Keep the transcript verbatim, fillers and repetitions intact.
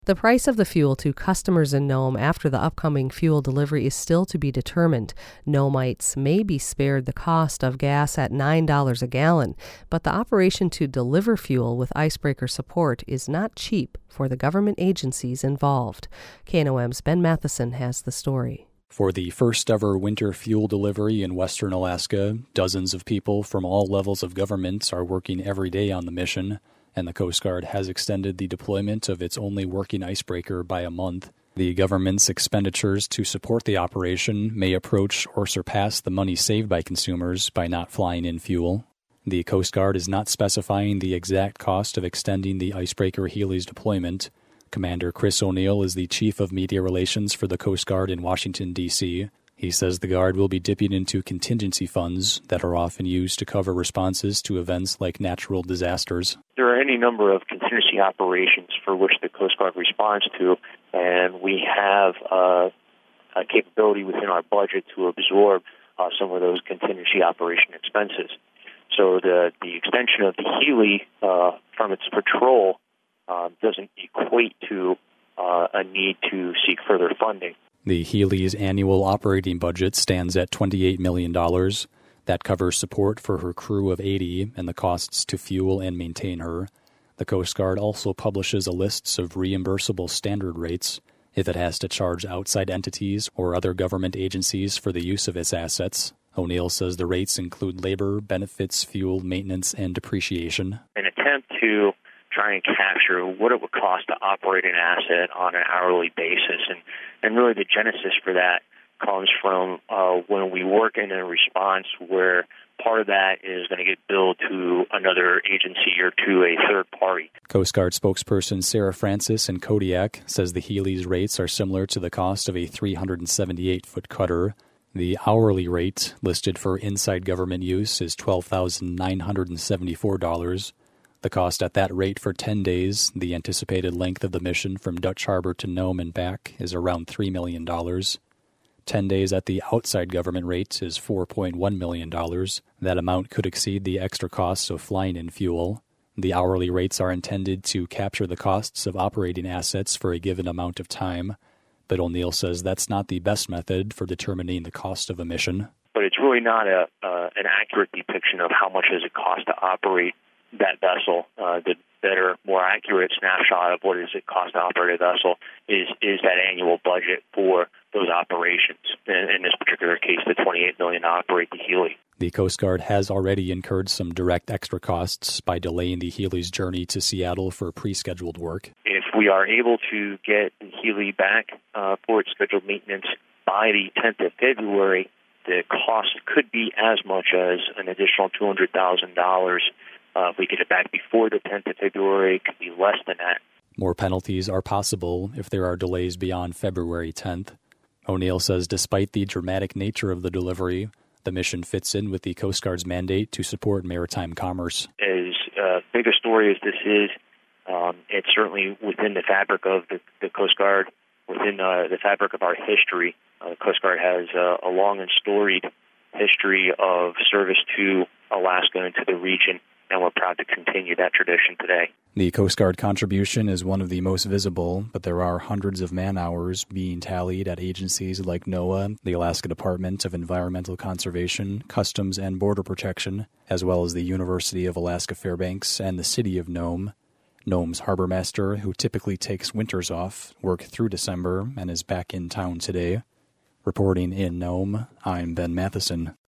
The price of the fuel to customers in Nome after the upcoming fuel delivery is still to be determined. Nomites may be spared the cost of gas at nine dollars a gallon, but the operation to deliver fuel with icebreaker support is not cheap for the government agencies involved. K N O M's Ben Matheson has the story. For the first ever winter fuel delivery in western Alaska, dozens of people from all levels of government are working every day on the mission, and the Coast Guard has extended the deployment of its only working icebreaker by a month. The government's expenditures to support the operation may approach or surpass the money saved by consumers by not flying in fuel. The Coast Guard is not specifying the exact cost of extending the icebreaker Healy's deployment. Commander Chris O'Neill is the chief of media relations for the Coast Guard in Washington, D C He says the Guard will be dipping into contingency funds that are often used to cover responses to events like natural disasters. There are any number of contingency operations for which the Coast Guard responds to, and we have uh, a capability within our budget to absorb uh, some of those contingency operation expenses. So the, the extension of the Healy uh, from its patrol uh, doesn't equate to uh, a need to seek further funding. The Healy's annual operating budget stands at twenty-eight million dollars. That covers support for her crew of eighty and the costs to fuel and maintain her. The Coast Guard also publishes a list of reimbursable standard rates if it has to charge outside entities or other government agencies for the use of its assets. O'Neill says the rates include labor, benefits, fuel, maintenance, and depreciation. An attempt to try and capture what it would cost to operate an asset on an hourly basis. And, and really the genesis for that comes from uh, when we work in a response where part of that is going to get billed to another agency or to a third party. Coast Guard spokesperson Sarah Francis in Kodiak says the Healy's rates are similar to the cost of a three hundred seventy-eight foot cutter. The hourly rate listed for inside government use is twelve thousand nine hundred seventy-four dollars. The cost at that rate for ten days, the anticipated length of the mission from Dutch Harbor to Nome and back, is around three million dollars. ten days at the outside government rate is four point one million dollars. That amount could exceed the extra costs of flying in fuel. The hourly rates are intended to capture the costs of operating assets for a given amount of time, but O'Neill says that's not the best method for determining the cost of a mission. But it's really not a uh, an accurate depiction of how much does it cost to operate that vessel. Uh, the better, more accurate snapshot of what does it cost to operate a vessel is is that annual budget for those operations. In, in this particular case, the twenty-eight million dollars to operate the Healy. The Coast Guard has already incurred some direct extra costs by delaying the Healy's journey to Seattle for pre-scheduled work. If we are able to get the Healy back uh, for its scheduled maintenance by the tenth of February, the cost could be as much as an additional two hundred thousand dollars. Uh, if we get it back before the tenth of February, it could be less than that. More penalties are possible if there are delays beyond February tenth. O'Neill says despite the dramatic nature of the delivery, the mission fits in with the Coast Guard's mandate to support maritime commerce. As uh, big a story as this is, um, it's certainly within the fabric of the, the Coast Guard, within uh, the fabric of our history. Uh, the Coast Guard has uh, a long and storied history of service to Alaska and to the region, and we're proud to continue that tradition today. The Coast Guard contribution is one of the most visible, but there are hundreds of man-hours being tallied at agencies like NOAA, the Alaska Department of Environmental Conservation, Customs and Border Protection, as well as the University of Alaska Fairbanks and the City of Nome. Nome's harbor master, who typically takes winters off, worked through December and is back in town today. Reporting in Nome, I'm Ben Matheson.